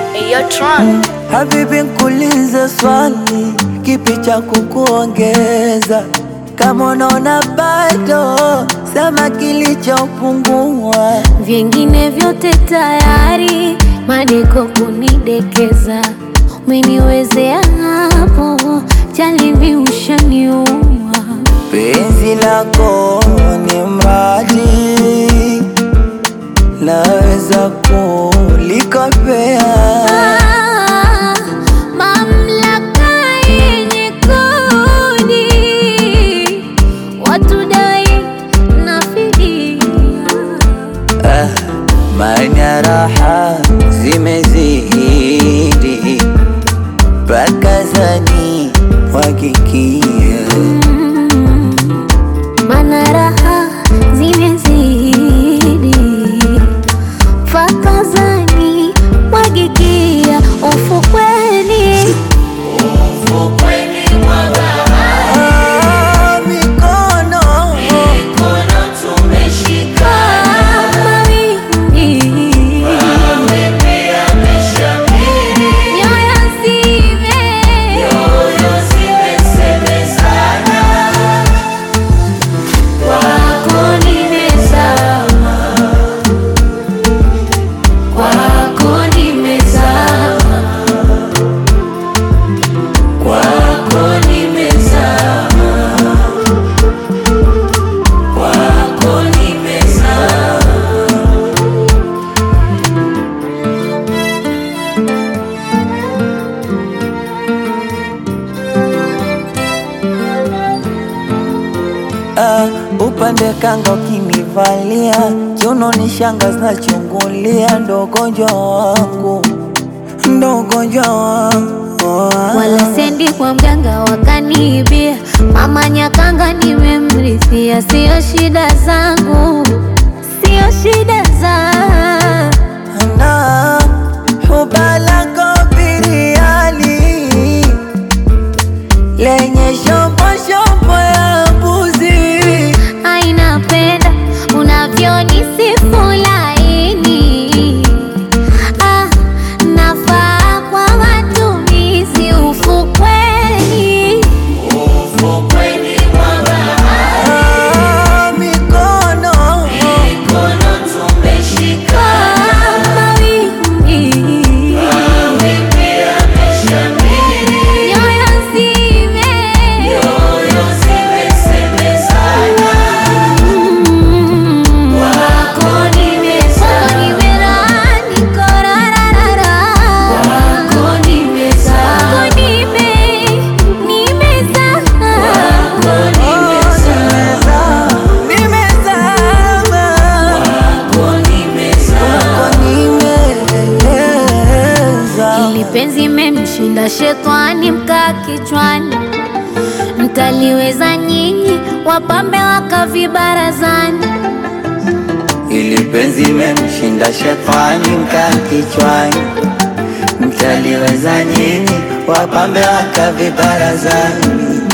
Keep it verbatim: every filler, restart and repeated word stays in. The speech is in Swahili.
Eyo Tron. Habibi nkuulize swali, kipi cha kukuongeza? Kama unaona bado, sema kilichopungua. Vingine vyote tayari, madeko kunidekeza. Umeniwezea hapo, jalibi ushaniua. Penzi lako ni mradi, naweza kulikopea. Ah, mamlaka yenye kodi, watu dai na fidia. Ah, maana raha zimezidi, bakazani wakikia. Mana raha zimezidi, fakazani mwagikia. Ufukweni, ufukweni mwa bahari, Mikono mikono tumeshika. Mawimbi, mawimbi yameshamiri. Nyoyo zime, nyoyo zimesemezana. Kwako nimezama, kwako nimezama, kwako nimezama, kwako nimezama. Ah, upande kanga ukinivalia, kiuno ni shanga zinachungulia. Ndo ugonjwa wangu, ndo ugonjwa wangu. Wala sendi kwa mganga wakaniibia. Mama Nyakanga nimemrithia. Sio shida zangu, sio shida zangu. Na hubalako biriani lenye shombo shombo ya mbuzi. Ainapenda unavyonisifu laini. Ah, nafaa kwa matumizi. Ufukweni, ufukweni mwa bahari, Mikono mikono tumeshika. Mawimbi, mawimbi yameshamiri. Nyoyo zime, nyoyo zimesemezana. Kwako nimezama, niko rararara. Kwako nimezama, nime, nimezama. Kwako nimezama, nimezama, kwako nimezama. nimeza. Ili penzi memshinda shetani mkaa kichwani. Mtaliweza nyinyi, wapambe wakavibarazani. Ili penzi memshinda shetani mkaa kichwani. Mtaliweza nyinyi, wapambe wakavibarazani.